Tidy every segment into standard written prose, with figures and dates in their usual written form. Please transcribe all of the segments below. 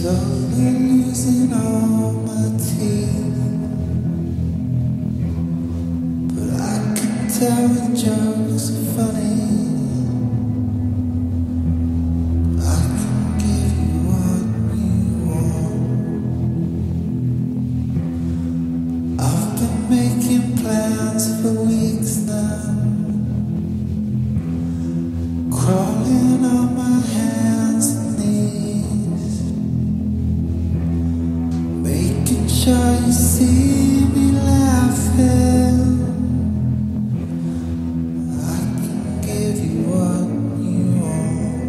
Slowly losing all my teeth, but I can tell the jokes are funny. I can give you what you want. I've been making plans for weeks now, crawling on my hands and knees, making sure you see me laughing. I can give you what you want.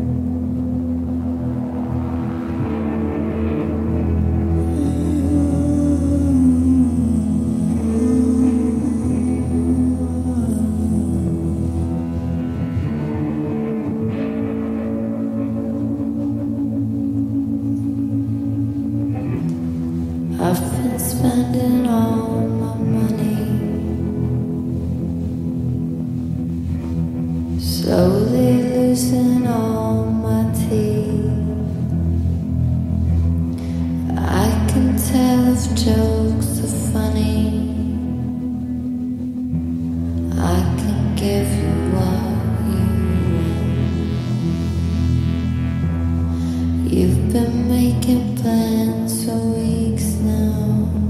I've been spending all my money, slowly losing all my teeth. I can tell if jokes are funny. I can give you what you want. You've been making plans for weeks now,